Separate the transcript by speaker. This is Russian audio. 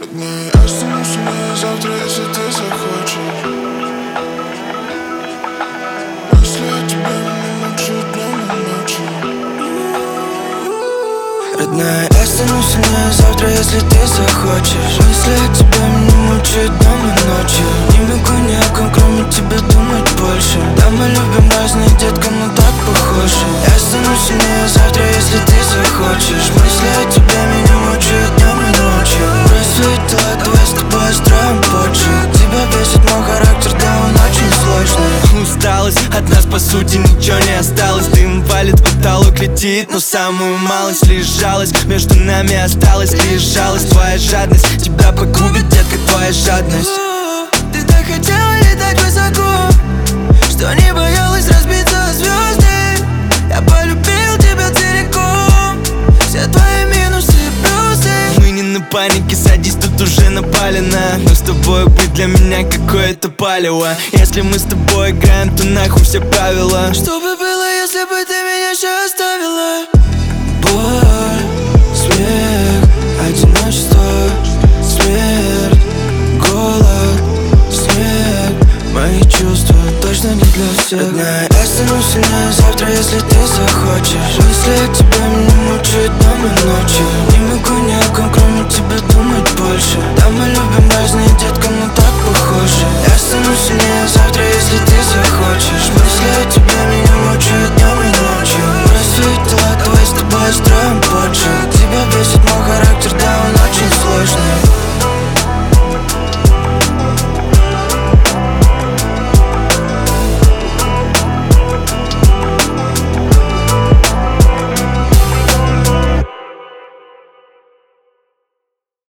Speaker 1: Родная, останусь у меня завтра, если ты захочешь. Мысли о тебе меня мучают днем и ночью.
Speaker 2: Родная, останусь у меня завтра, если ты захочешь. Мысли о тебе меня мучают днем и ночью. Не могу ни о ком, кроме тебя, думать больше. Да, мы любим разные, детка, но так похожи. Я останусь у меня завтра, если ты захочешь. Мысли о тебе меня мучают днем и ночью. Брось свои дела, давай с тобой строим позже. Тебя бесит мой характер, да он очень сложный.
Speaker 3: Усталость от нас, по сути, ничего не осталось. Дым валит, потолок летит, но самую малость лишь жалость между нами осталась, лишь жалость. Твоя жадность тебя погубит, детка, твоя жадность.
Speaker 2: Ты так хотела летать высоко, что не боялась разбиться о звезды. Я полюбил тебя целиком, все твои минусы и плюсы.
Speaker 3: Мы не на панике, садись, тут уже напалено. Но с тобой быть для меня какое-то палево. Если мы с тобой играем, то нахуй все правила.
Speaker 2: Что бы было, если бы ты меня еще оставила? Боль, смех, одиночество, смерть, голод, снег. Мои чувства точно не для всех. Родная, останусь у меня завтра, если ты захочешь. Мысли о тебе меня мучают днем и ночью. Не могу ни о ком, кроме тебя, думать больше. Да, мы любим разные, детка, но так похожи. Я останусь у меня завтра, если ты захочешь. Мысли о тебе меня мучают днем и ночью. Брось свои дела, давай с тобой строим позже. Тебя бесит мой характер, да он очень сложный.